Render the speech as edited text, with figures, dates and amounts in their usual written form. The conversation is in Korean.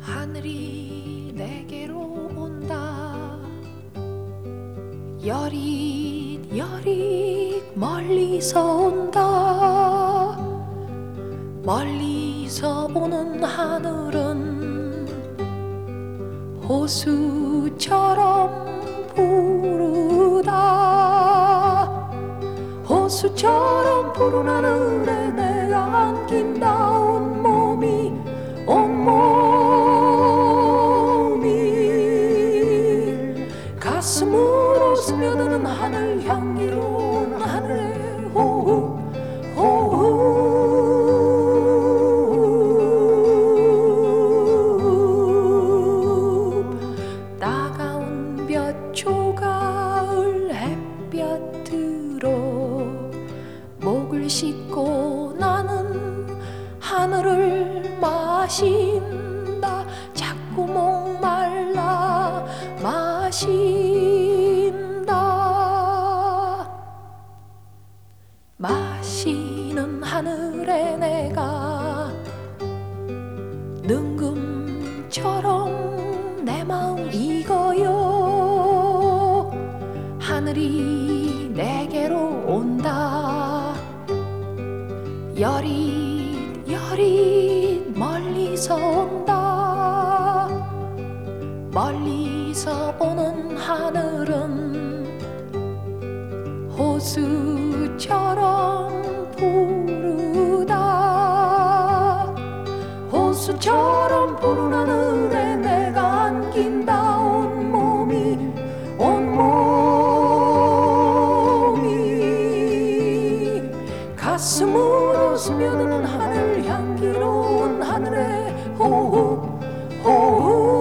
하늘이 내게로 온다. 여릿 여릿 멀리서 온다. 멀리서 오는 하늘은 호수처럼 부르다. 호수처럼 푸른 하늘에 내가 안긴다. 온몸이 가슴으로 스며드는 하늘 향기로운 하늘의 호흡 따가운 볕초 가을 햇볕으로 목을 씻고 나는 하늘을 마신다. 자꾸 목말라 마신다. 마시는 하늘에 내가 능금처럼 내 마음 익어요. 하늘이 내게로 온다. 여릿 여릿 멀리서 온다. 멀리서 오는 하늘은 호수처럼 부르다. 호수처럼 푸른 하늘에 내가 안긴다. 온몸이 가슴으로 스며드는 하늘 향기로운 하늘의 호흡